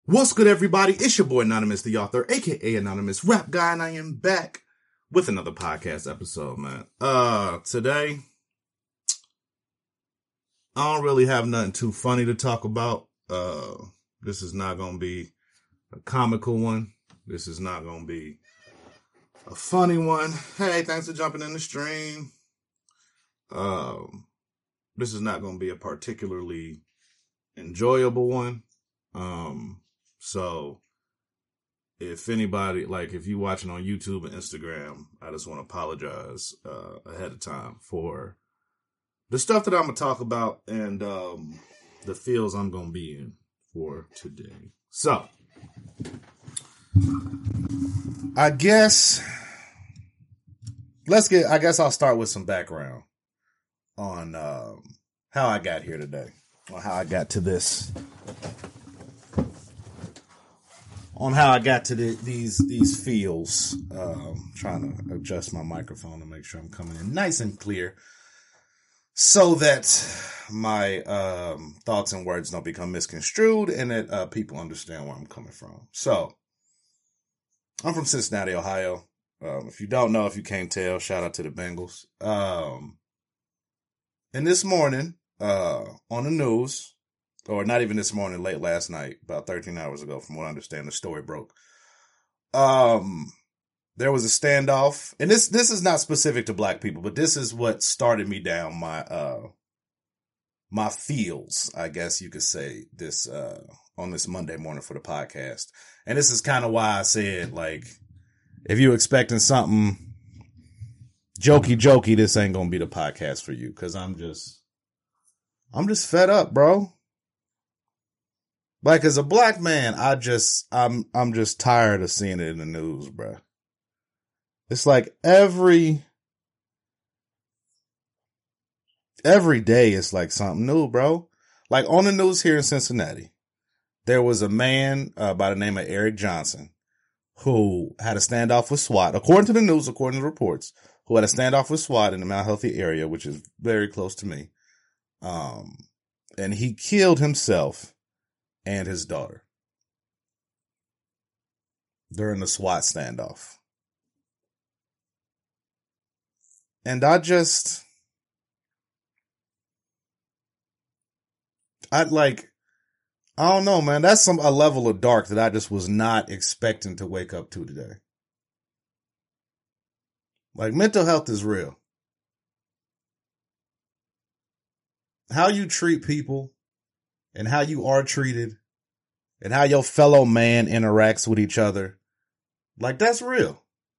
What's good, everybody? It's your boy Anonymous, the author, aka Anonymous Rap Guy, and I am back with another podcast episode, man. Today, I don't really have nothing too funny to talk about. This is not gonna be a comical one. This is not gonna be a funny one. Hey, thanks for jumping in the stream. This is not gonna be a particularly enjoyable one. So if anybody, if you watching on YouTube and Instagram, I just want to apologize ahead of time for the stuff that I'm going to talk about and the fields I'm going to be in for today. So, I guess I'll start with some background on how I got here today, or how I got to this. On how I got to these fields. Trying to adjust my microphone to make sure I'm coming in nice and clear so that my thoughts and words don't become misconstrued and that people understand where I'm coming from. So, I'm from Cincinnati, Ohio. If you don't know, if you can't tell, shout out to the Bengals. And this morning, on the news, or not even this morning, late last night, about 13 hours ago, from what I understand, the story broke. There was a standoff, and this is not specific to black people, but this is what started me down my fields, I guess you could say, this on this Monday morning for the podcast. And this is kind of why I said, if you're expecting something jokey, this ain't gonna be the podcast for you, because I'm just fed up, bro. As a black man, I'm just tired of seeing it in the news, bro. It's like every day it's like something new, bro. Like on the news here in Cincinnati, there was a man by the name of Eric Johnson who had a standoff with SWAT, according to the news, according to the reports, who had a standoff with SWAT in the Mount Healthy area, which is very close to me. And he killed himself and his daughter during the SWAT standoff. And I don't know, man. That's a level of dark that I just was not expecting to wake up to today. Mental health is real. How you treat people and how you are treated and how your fellow man interacts with each other, that's real.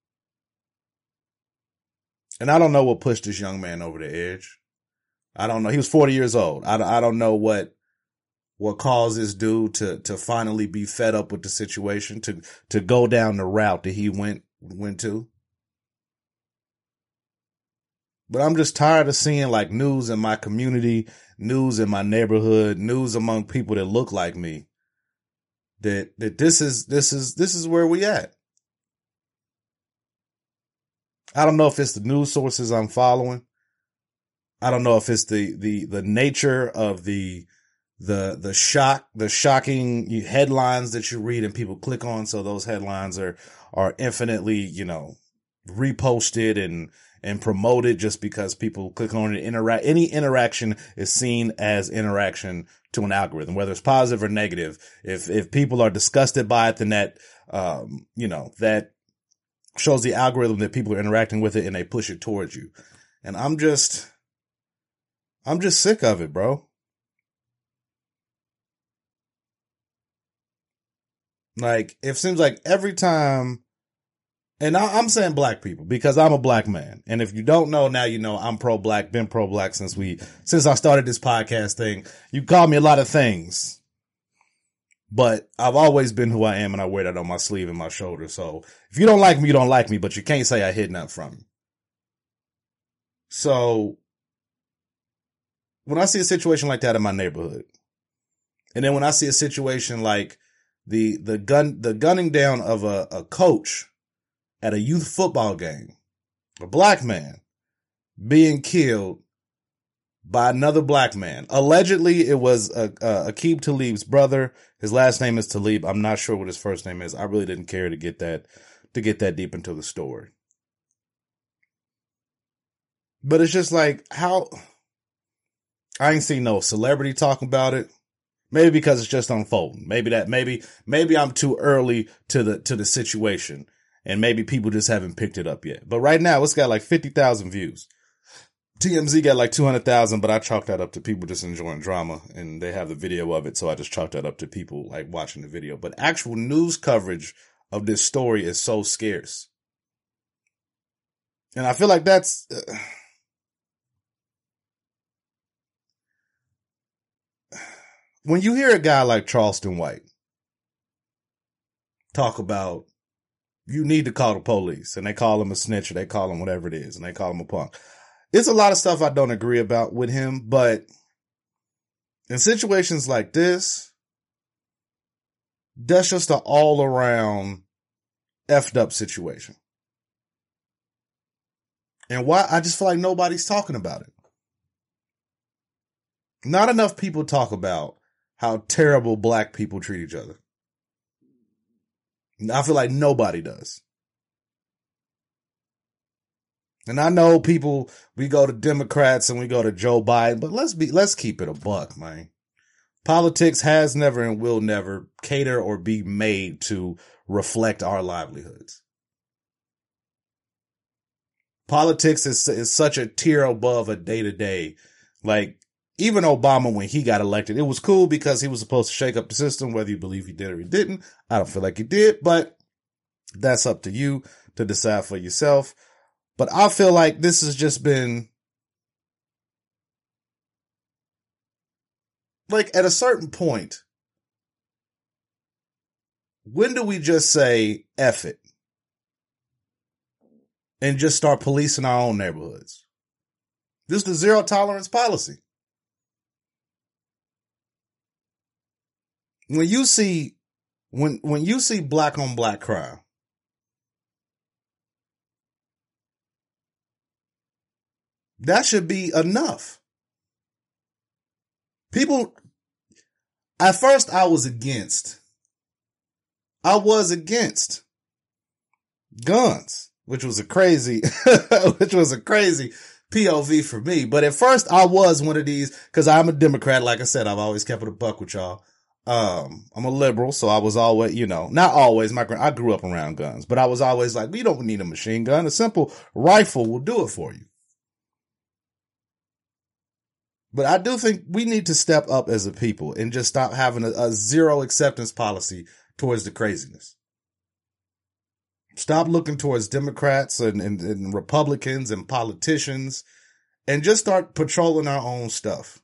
And I don't know what pushed this young man over the edge. I don't know. He was 40 years old. I don't know what caused this dude to finally be fed up with the situation, to go down the route that he went to. But I'm just tired of seeing news in my community, news in my neighborhood, news among people that look like me. That this is where we at. I don't know if it's the news sources I'm following. I don't know if it's the nature of the shocking headlines that you read and people click on. So those headlines are infinitely, reposted and promoted just because people click on it. Any interaction is seen as interaction to an algorithm, whether it's positive or negative. If people are disgusted by it, then that shows the algorithm that people are interacting with it and they push it towards you. And I'm just sick of it, bro. It seems like every time. And I'm saying black people because I'm a black man. And if you don't know, now you know I'm pro-black, been pro-black since I started this podcast thing. You call me a lot of things, but I've always been who I am and I wear that on my sleeve and my shoulder. So if you don't like me, you don't like me, but you can't say I hid nothing from you. So when I see a situation like that in my neighborhood, and then when I see a situation like the gunning down of a coach at a youth football game, a black man being killed by another black man. Allegedly, it was Aqib Talib's brother. His last name is Talib. I'm not sure what his first name is. I really didn't care to get that deep into the story. But it's just like, how I ain't seen no celebrity talking about it. Maybe because it's just unfolding. Maybe I'm too early to the situation, and maybe people just haven't picked it up yet. But right now, it's got like 50,000 views. TMZ got like 200,000, but I chalked that up to people just enjoying drama, and they have the video of it, so I just chalked that up to people like watching the video. But actual news coverage of this story is so scarce. And I feel like that's... when you hear a guy like Charleston White talk about, you need to call the police, and they call him a snitch, or they call him whatever it is, and they call him a punk. It's a lot of stuff I don't agree about with him, but in situations like this, that's just an all around effed up situation. And why? I just feel like nobody's talking about it. Not enough people talk about how terrible black people treat each other. I feel like nobody does. And I know people, we go to Democrats and we go to Joe Biden, but let's keep it a buck, man. Politics has never and will never cater or be made to reflect our livelihoods. Politics is such a tier above a day to day. Like, even Obama, when he got elected, it was cool because he was supposed to shake up the system, whether you believe he did or he didn't. I don't feel like he did, but that's up to you to decide for yourself. But I feel like this has just been, like, at a certain point, when do we just say, F it, and just start policing our own neighborhoods? This is the zero tolerance policy. When you see black on black crime, that should be enough. People, at first I was against guns, which was a crazy POV for me. But at first I was one of these, cause I'm a Democrat. Like I said, I've always kept it a buck with y'all. I'm a liberal, so I was always, not always, I grew up around guns, but I was always like, we don't need a machine gun. A simple rifle will do it for you. But I do think we need to step up as a people and just stop having a zero acceptance policy towards the craziness. Stop looking towards Democrats and Republicans and politicians and just start patrolling our own stuff.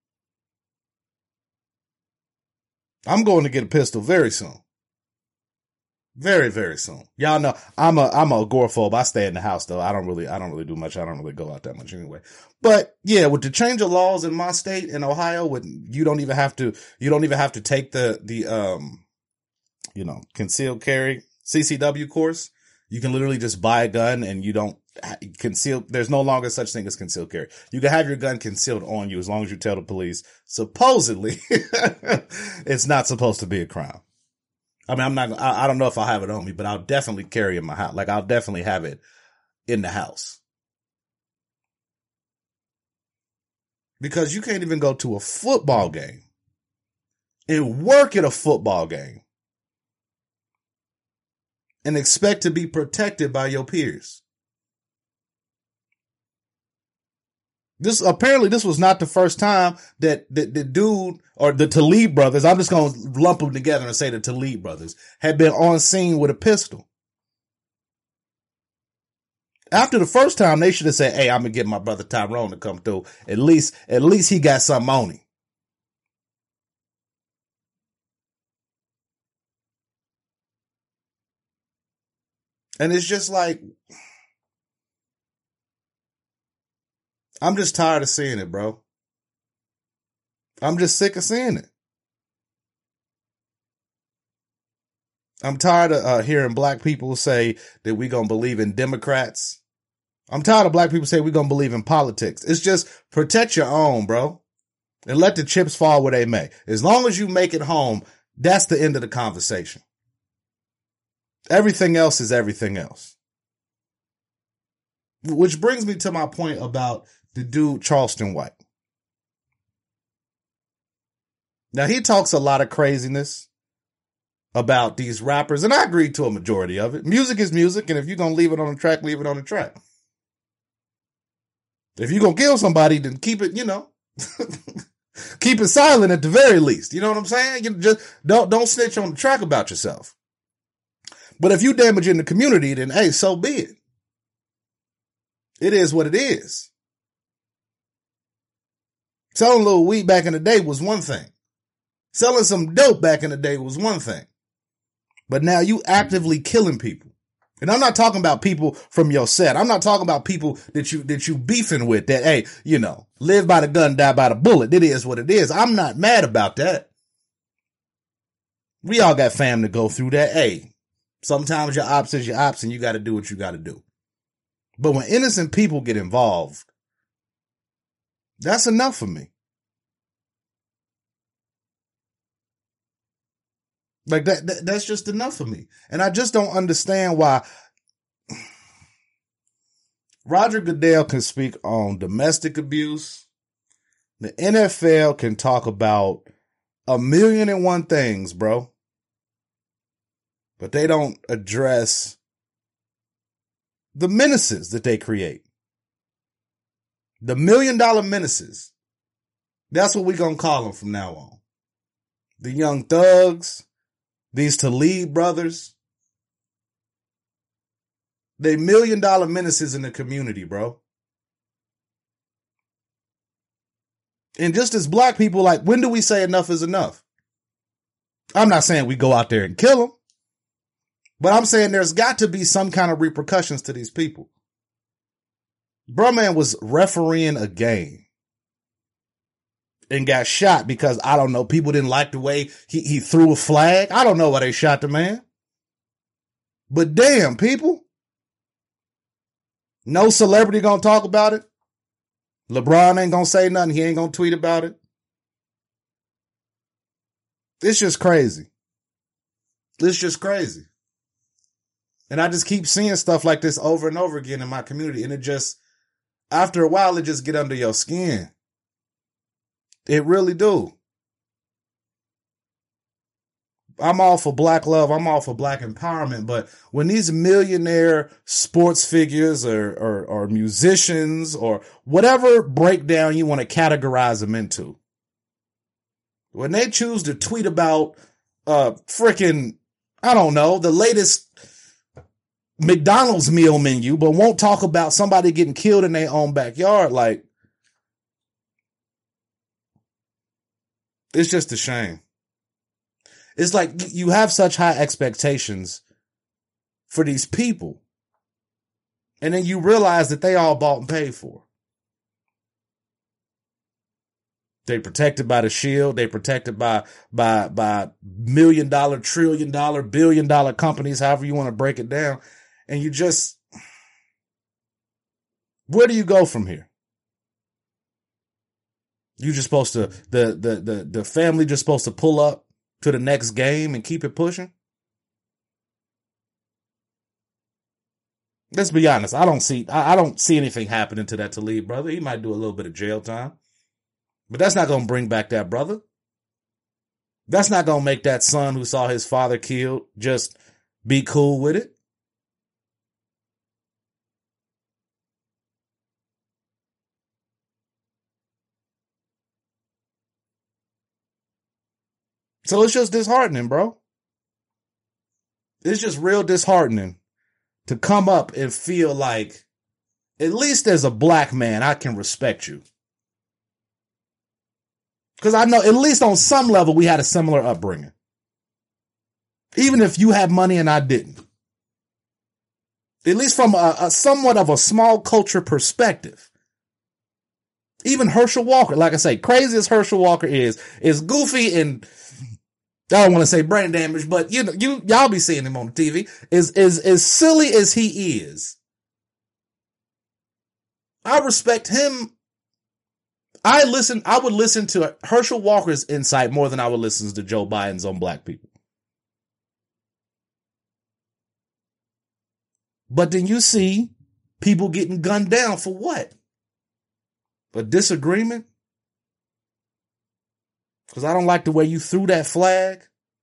I'm going to get a pistol very soon. Very, very soon. Y'all know I'm a agoraphobe. I stay in the house though. I don't really do much. I don't really go out that much anyway. But yeah, with the change of laws in my state, in Ohio, you don't even have to take the concealed carry CCW course. You can literally just buy a gun and you don't conceal. There's no longer such thing as concealed carry. You can have your gun concealed on you as long as you tell the police. Supposedly, it's not supposed to be a crime. I mean, I don't know if I'll have it on me, but I'll definitely carry it in my house. Like, I'll definitely have it in the house. Because you can't even go to a football game and work at a football game and expect to be protected by your peers. This was not the first time that the dude or the Talib brothers, I'm just going to lump them together and say the Talib brothers, had been on scene with a pistol. After the first time, they should have said, hey, I'm going to get my brother Tyrone to come through. At least he got something on him. And it's just like, I'm just tired of seeing it, bro. I'm just sick of seeing it. I'm tired of hearing black people say that we gonna believe in Democrats I'm tired of black people saying we're going to believe in politics. It's just protect your own, bro. And let the chips fall where they may. As long as you make it home, that's the end of the conversation. Everything else is everything else. Which brings me to my point about the dude Charleston White. Now, he talks a lot of craziness about these rappers, and I agree to a majority of it. Music is music, and if you're going to leave it on the track, leave it on the track. If you're going to kill somebody, then keep it, keep it silent at the very least. You know what I'm saying? You just don't snitch on the track about yourself. But if you damage in the community, then hey, so be it. It is what it is. Selling a little weed back in the day was one thing. Selling some dope back in the day was one thing. But now you actively killing people. And I'm not talking about people from your set. I'm not talking about people that you beefing with that, hey, live by the gun, die by the bullet. It is what it is. I'm not mad about that. We all got fam to go through that. Hey, sometimes your ops is your ops and you got to do what you got to do. But when innocent people get involved, that's enough for me. Like that's just enough for me. And I just don't understand why Roger Goodell can speak on domestic abuse. The NFL can talk about 1,000,001 things, bro. But they don't address the menaces that they create. The $1 million menaces. That's what we're going to call them from now on. The Young Thugs. These Talib brothers, they $1 million menaces in the community, bro. And just as black people, like, when do we say enough is enough? I'm not saying we go out there and kill them, but I'm saying there's got to be some kind of repercussions to these people. Bruh man was refereeing a game and got shot because, I don't know, people didn't like the way he threw a flag. I don't know why they shot the man. But damn, people. No celebrity gonna talk about it. LeBron ain't gonna say nothing. He ain't gonna tweet about it. It's just crazy. It's just crazy. And I just keep seeing stuff like this over and over again in my community. And it just, after a while, it just get under your skin. It really do. I'm all for black love. I'm all for black empowerment. But when these millionaire sports figures or musicians or whatever breakdown you want to categorize them into, when they choose to tweet about freaking, I don't know, the latest McDonald's meal menu, but won't talk about somebody getting killed in their own backyard, like, it's just a shame. It's like you have such high expectations for these people. And then you realize that they all bought and paid for. They protected by the shield. They protected by $1 million, $1 trillion, $1 billion companies, however you want to break it down. And you just, where do you go from here? You just supposed to, the family just supposed to pull up to the next game and keep it pushing? Let's be honest. I don't see anything happening to that Talib brother. He might do a little bit of jail time, but that's not going to bring back that brother. That's not going to make that son who saw his father killed just be cool with it. So it's just disheartening, bro. It's just real disheartening to come up and feel like, at least as a black man, I can respect you. Because I know, at least on some level, we had a similar upbringing. Even if you had money and I didn't. At least from a somewhat of a small culture perspective. Even Herschel Walker, like I say, crazy as Herschel Walker is goofy and, I don't want to say brain damage, but y'all be seeing him on the TV. Is as silly as he is, I respect him. I would listen to Herschel Walker's insight more than I would listen to Joe Biden's on black people. But then you see people getting gunned down for what? A disagreement? Because I don't like the way you threw that flag.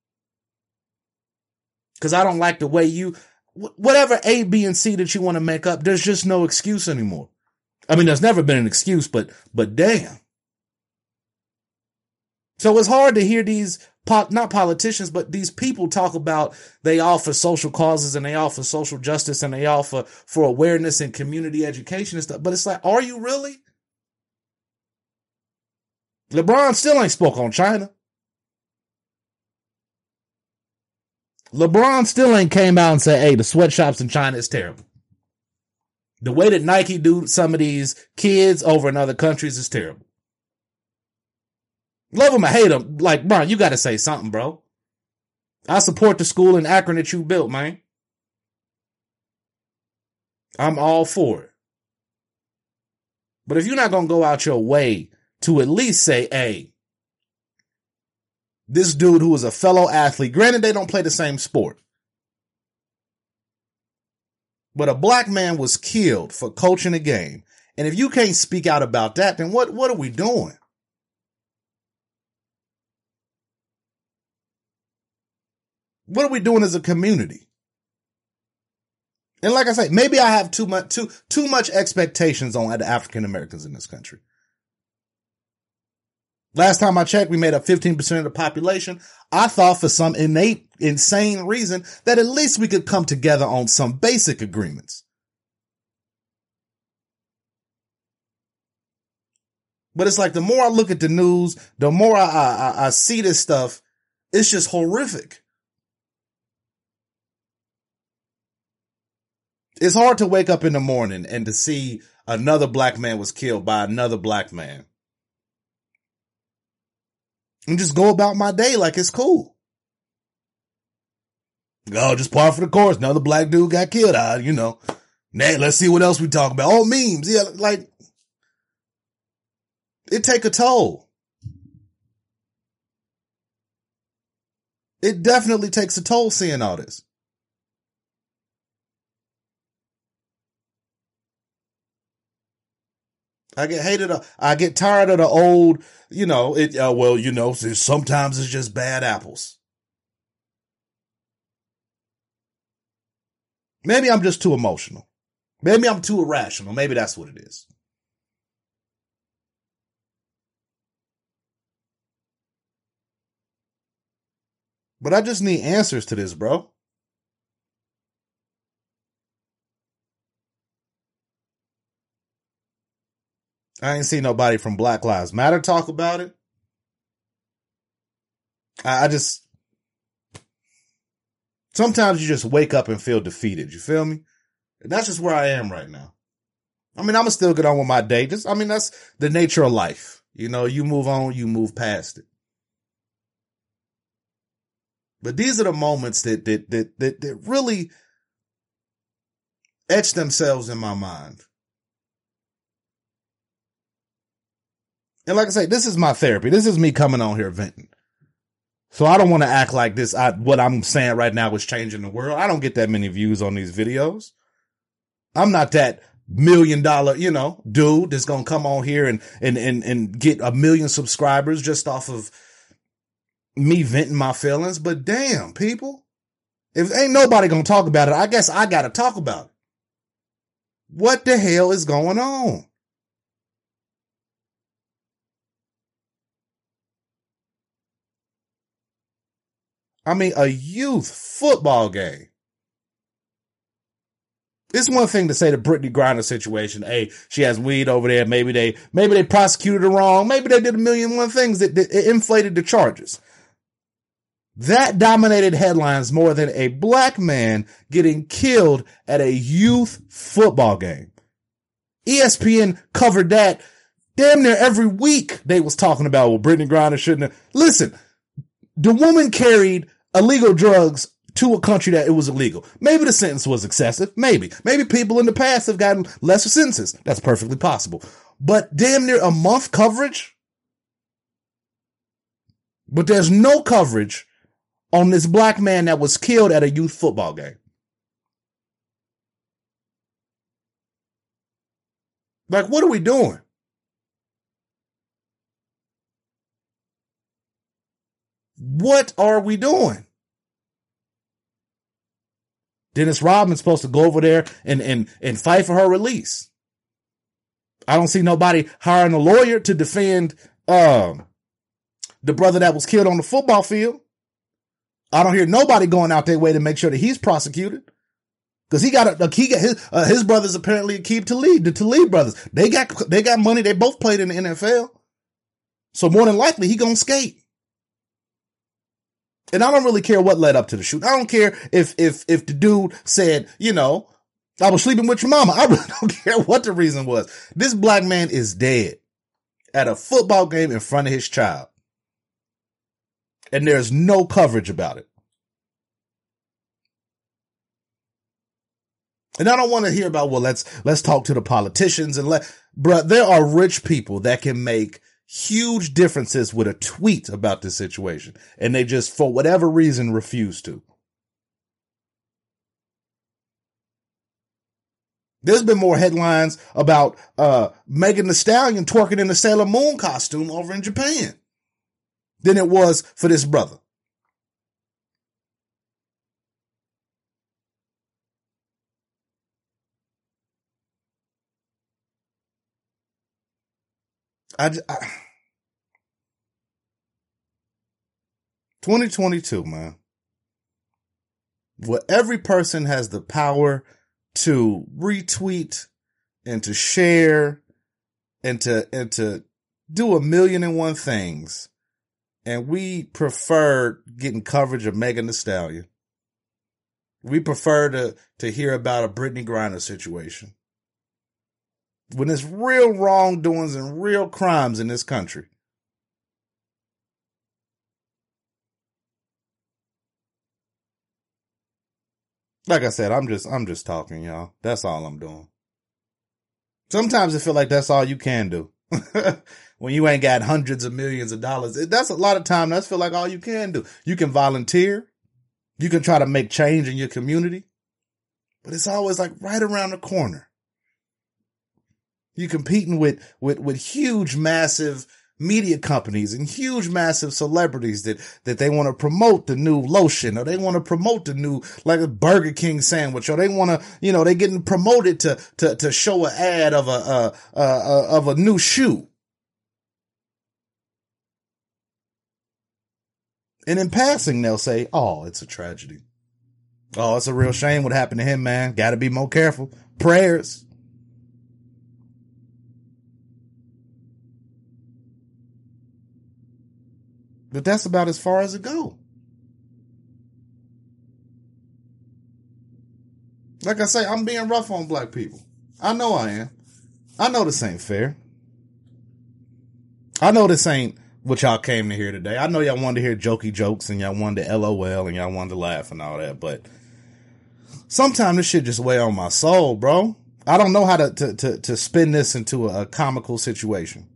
Because I don't like the way you, whatever A, B, and C that you want to make up, there's just no excuse anymore. I mean, there's never been an excuse, but damn. So it's hard to hear these, not politicians, but these people talk about they all for social causes and they all for social justice and they all for awareness and community education and stuff. But it's like, are you really? LeBron still ain't spoke on China. LeBron still ain't came out and said, hey, the sweatshops in China is terrible. The way that Nike do some of these kids over in other countries is terrible. Love them or hate them. Like, bro, you got to say something, bro. I support the school in Akron that you built, man. I'm all for it. But if you're not going to go out your way to at least say, hey, this dude who is a fellow athlete, granted they don't play the same sport, but a black man was killed for coaching a game. And if you can't speak out about that, then what are we doing? What are we doing as a community? And like I say, maybe I have too much expectations on the African Americans in this country. Last time I checked, we made up 15% of the population. I thought for some innate, insane reason that at least we could come together on some basic agreements. But it's like the more I look at the news, the more I see this stuff, it's just horrific. It's hard to wake up in the morning and to see another black man was killed by another black man. And just go about my day like it's cool. Oh, just par for the course. Another black dude got killed. Let's see what else we talk about. Oh, memes. Yeah, like, it take a toll. It definitely takes a toll seeing all this. I get tired of the old, sometimes it's just bad apples. Maybe I'm just too emotional. Maybe I'm too irrational. Maybe that's what it is. But I just need answers to this, bro. I ain't seen nobody from Black Lives Matter talk about it. Sometimes you just wake up and feel defeated. You feel me? And that's just where I am right now. I mean, I'm gonna still get on with my day. That's the nature of life. You move on, you move past it. But these are the moments that really etch themselves in my mind. And like I say, this is my therapy. This is me coming on here venting. So I don't want to act like this. What I'm saying right now is changing the world. I don't get that many views on these videos. I'm not that $1 million, dude that's going to come on here and get 1 million subscribers just off of me venting my feelings. But damn, people, if ain't nobody going to talk about it, I guess I got to talk about it. What the hell is going on? I mean, a youth football game. It's one thing to say the Brittany Griner situation. Hey, she has weed over there. Maybe they prosecuted her wrong. Maybe they did 1,000,001 things that inflated the charges. That dominated headlines more than a black man getting killed at a youth football game. ESPN covered that damn near every week. They was talking about, well, Brittany Griner shouldn't have. Listen, the woman carried illegal drugs to a country that it was illegal. Maybe the sentence was excessive. Maybe people in the past have gotten lesser sentences. That's perfectly possible. But damn near a month coverage. But there's no coverage on this black man that was killed at a youth football game. Like, what are we doing? What are we doing? Dennis Rodman's supposed to go over there and fight for her release. I don't see nobody hiring a lawyer to defend the brother that was killed on the football field. I don't hear nobody going out their way to make sure that he's prosecuted. Because his brothers apparently keep the Talib brothers. They got money. They both played in the NFL. So more than likely he gonna skate. And I don't really care what led up to the shoot. I don't care if the dude said, I was sleeping with your mama. I really don't care what the reason was. This black man is dead at a football game in front of his child. And there's no coverage about it. And I don't want to hear about, well, let's talk to the politicians bruh, there are rich people that can make huge differences with a tweet about this situation. And they just, for whatever reason, refuse to. There's been more headlines about Megan Thee Stallion twerking in the Sailor Moon costume over in Japan than it was for this brother. I 2022, man. Where every person has the power to retweet and to share and to do 1,000,001 things. And we prefer getting coverage of Megan Thee Stallion. We prefer to hear about a Brittany Griner situation. When there's real wrongdoings and real crimes in this country. Like I said, I'm just talking, y'all. That's all I'm doing. Sometimes I feel like that's all you can do. When you ain't got hundreds of millions of dollars, that's a lot of time. That's feel like all you can do. You can volunteer. You can try to make change in your community, but it's always like right around the corner. You're competing with huge, massive media companies and huge, massive celebrities that they want to promote the new lotion, or they want to promote the new, like, a Burger King sandwich, or they want to, they getting promoted to show an ad of a new shoe. And in passing, they'll say, oh, it's a tragedy. Oh, it's a real shame what happened to him, man. Got to be more careful. Prayers. But that's about as far as it go. Like I say, I'm being rough on black people. I know I am. I know this ain't fair. I know this ain't what y'all came to hear today. I know y'all wanted to hear jokey jokes and y'all wanted to LOL and y'all wanted to laugh and all that, but sometimes this shit just weigh on my soul, bro. I don't know how to spin this into a comical situation.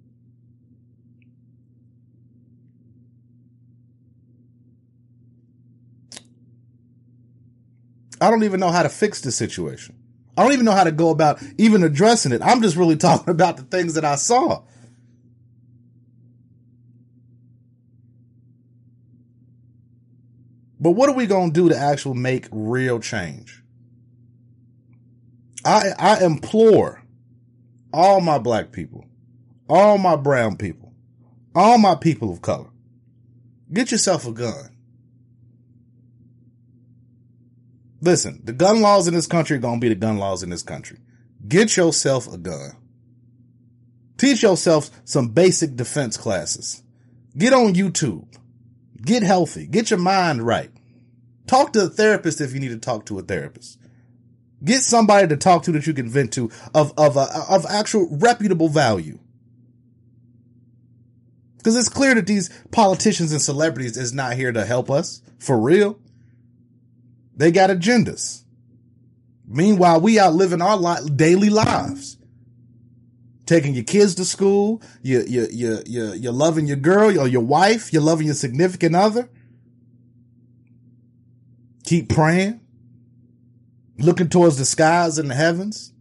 I don't even know how to fix the situation. I don't even know how to go about even addressing it. I'm just really talking about the things that I saw. But what are we going to do to actually make real change? I implore all my black people, all my brown people, all my people of color, get yourself a gun. Listen, the gun laws in this country are going to be the gun laws in this country. Get yourself a gun. Teach yourself some basic defense classes. Get on YouTube. Get healthy. Get your mind right. Talk to a therapist if you need to talk to a therapist. Get somebody to talk to that you can vent to of actual reputable value. Because it's clear that these politicians and celebrities is not here to help us. For real. They got agendas. Meanwhile, we out living our daily lives. Taking your kids to school, you're loving your girl or your wife, you're loving your significant other. Keep praying. Looking towards the skies and the heavens.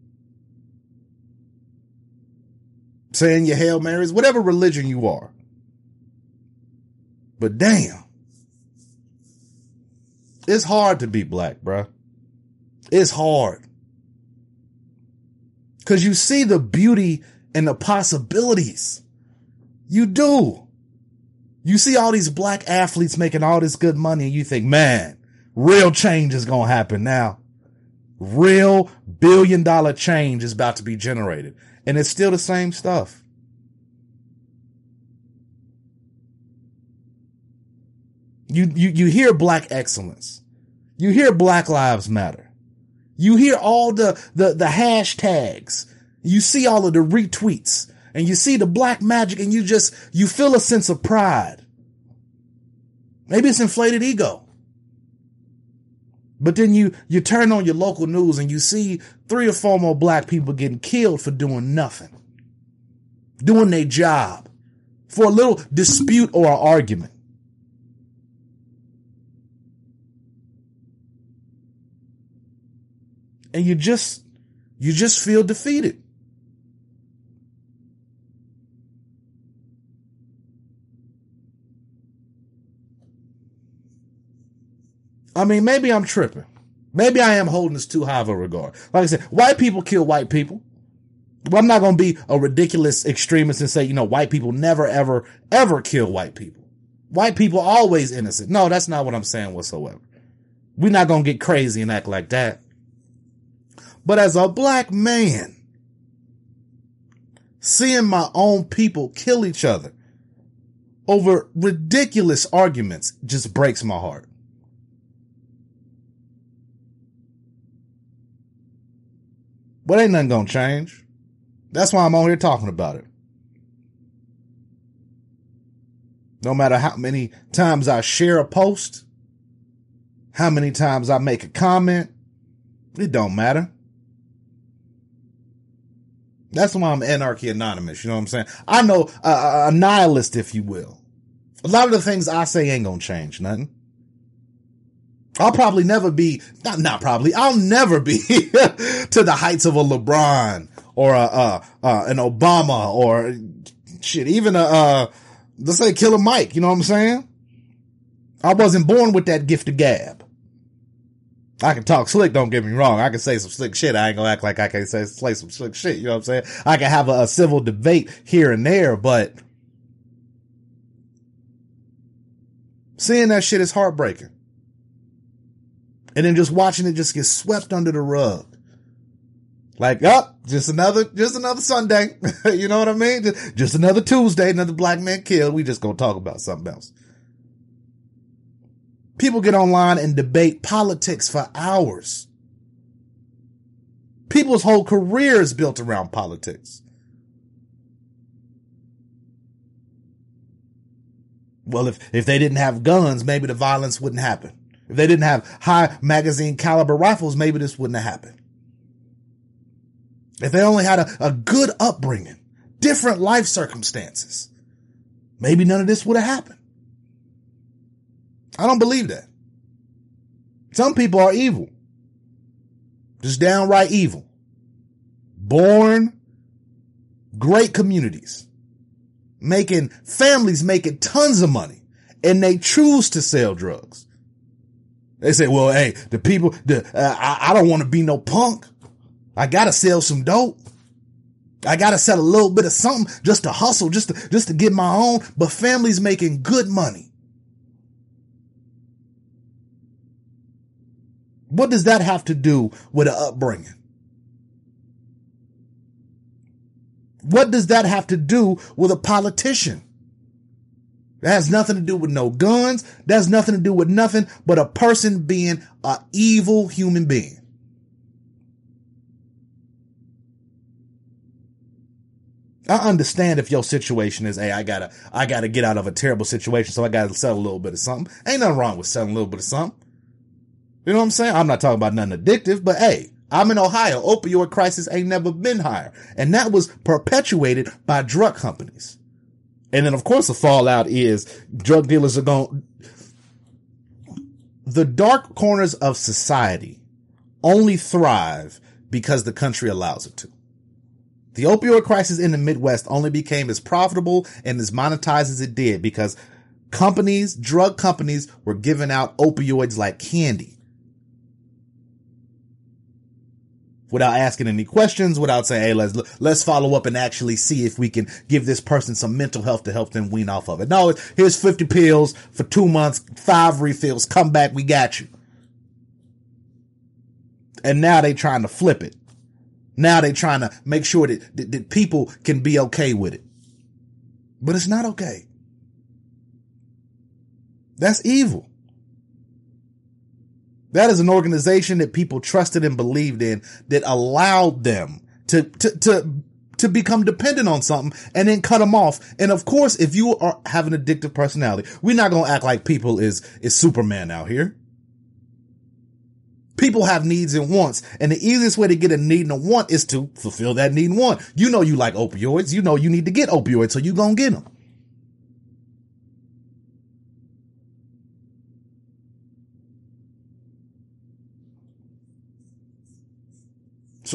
Saying your Hail Marys, whatever religion you are. But damn. It's hard to be black, bruh. It's hard. Because you see the beauty and the possibilities. You do. You see all these black athletes making all this good money and you think, man, real change is going to happen now. Real $1 billion change is about to be generated. And it's still the same stuff. You hear black excellence. You hear Black Lives Matter. You hear all the hashtags. You see all of the retweets and you see the black magic and you feel a sense of pride. Maybe it's inflated ego. But then you turn on your local news and you see 3 or 4 more black people getting killed for doing nothing. Doing their job. For a little dispute or an argument. And you just feel defeated. I mean, maybe I'm tripping. Maybe I am holding this too high of a regard. Like I said, white people kill white people. But I'm not going to be a ridiculous extremist and say, white people never, ever, ever kill white people. White people always innocent. No, that's not what I'm saying whatsoever. We're not going to get crazy and act like that. But as a black man, seeing my own people kill each other over ridiculous arguments just breaks my heart. But ain't nothing gonna change. That's why I'm on here talking about it. No matter how many times I share a post, how many times I make a comment, it don't matter. That's why I'm Anarchy Anonymous. You know what I'm saying? I know a nihilist, if you will. A lot of the things I say ain't gonna change nothing. I'll probably never be, I'll never be to the heights of a LeBron or an Obama or shit, even let's say Killer Mike. You know what I'm saying? I wasn't born with that gift of gab. I can talk slick, don't get me wrong. I can say some slick shit. I ain't gonna act like I can't say some slick shit. You know what I'm saying? I can have a civil debate here and there, but seeing that shit is heartbreaking. And then just watching it just get swept under the rug. Like, just another Sunday. You know what I mean? Just another Tuesday, another black man killed. We just gonna talk about something else. People get online and debate politics for hours. People's whole career is built around politics. Well, if they didn't have guns, maybe the violence wouldn't happen. If they didn't have high magazine caliber rifles, maybe this wouldn't have happened. If they only had a good upbringing, different life circumstances, maybe none of this would have happened. I don't believe that. Some people are evil. Just downright evil. Born, great communities. Families making tons of money. And they choose to sell drugs. They say, well, hey, the people, I don't want to be no punk. I gotta sell some dope. I gotta sell a little bit of something just to hustle, just to get my own. But families making good money. What does that have to do with an upbringing? What does that have to do with a politician? That has nothing to do with no guns. That has nothing to do with nothing but a person being an evil human being. I understand if your situation is, hey, I gotta get out of a terrible situation, so I gotta sell a little bit of something. Ain't nothing wrong with selling a little bit of something. You know what I'm saying? I'm not talking about nothing addictive, but hey, I'm in Ohio. Opioid crisis ain't never been higher. And that was perpetuated by drug companies. And then, of course, the fallout is drug dealers are going. The dark corners of society only thrive because the country allows it to. The opioid crisis in the Midwest only became as profitable and as monetized as it did because companies, drug companies, were giving out opioids like candy. Without asking any questions, without saying, hey, let's follow up and actually see if we can give this person some mental health to help them wean off of it. No, here's 50 pills for 2 months, 5 refills, come back, we got you. And now they trying to flip it. Now they trying to make sure that people can be okay with it. But it's not okay. That's evil. That is an organization that people trusted and believed in that allowed them to become dependent on something and then cut them off. And of course, if you have an addictive personality, we're not going to act like people is Superman out here. People have needs and wants, and the easiest way to get a need and a want is to fulfill that need and want. You know you like opioids. You know you need to get opioids, so you gonna get them. So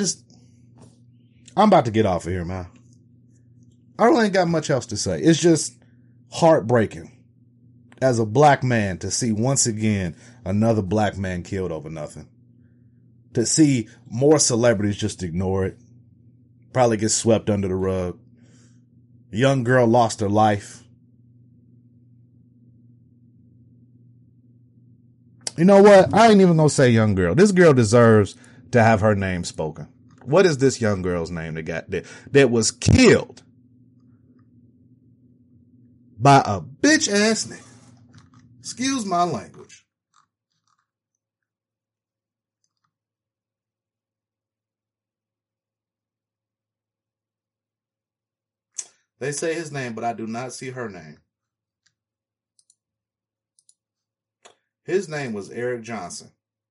I'm about to get off of here, man. I really ain't got much else to say. It's just heartbreaking as a black man to see once again another black man killed over nothing. To see more celebrities just ignore it. Probably get swept under the rug. A young girl lost her life. You know what? I ain't even gonna say young girl. This girl deserves to have her name spoken. What is this young girl's name that was killed by a bitch ass nigga? Excuse my language. They say his name, but I do not see her name. His name was Eric Johnson.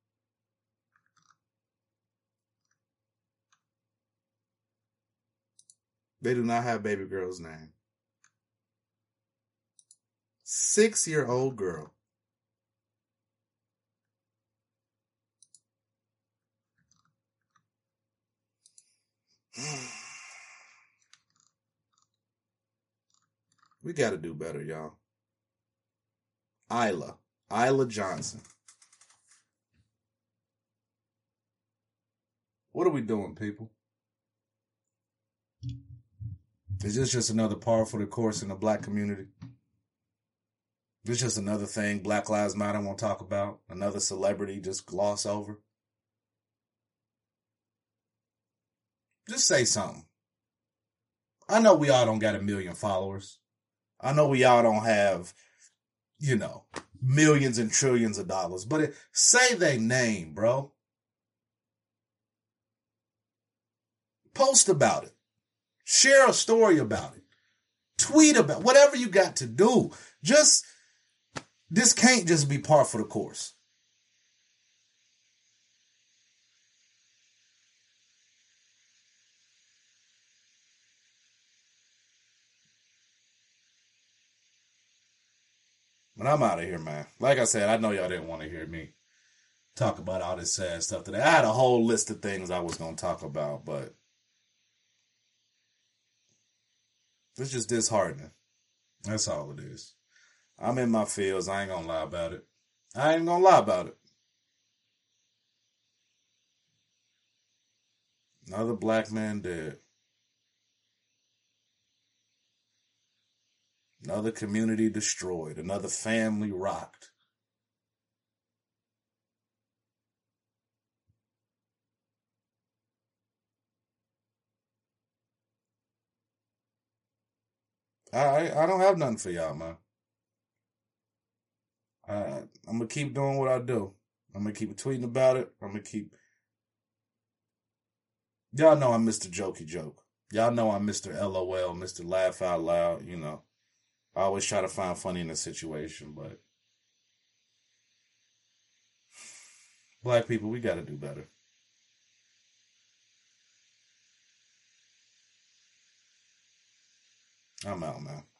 They do not have baby girl's name. 6-year-old girl. We got to do better, y'all. Isla Johnson. What are we doing, people? Is this just another par for the course in the black community? This just another thing Black Lives Matter won't talk about? Another celebrity just gloss over? Just say something. I know we all don't got 1 million followers. I know we all don't have, millions and trillions of dollars. But say their name, bro. Post about it. Share a story about it. Tweet about it. Whatever you got to do. This can't just be par for the course. But I'm out of here, man. Like I said, I know y'all didn't want to hear me talk about all this sad stuff today. I had a whole list of things I was going to talk about, but it's just disheartening. That's all it is. I'm in my feels. I ain't going to lie about it. Another black man dead. Another community destroyed. Another family rocked. I don't have nothing for y'all, man. I'm going to keep doing what I do. I'm going to keep tweeting about it. Y'all know I'm Mr. Jokey Joke. Y'all know I'm Mr. LOL, Mr. Laugh Out Loud, I always try to find funny in a situation, but Black people, we got to do better. I'm out, man.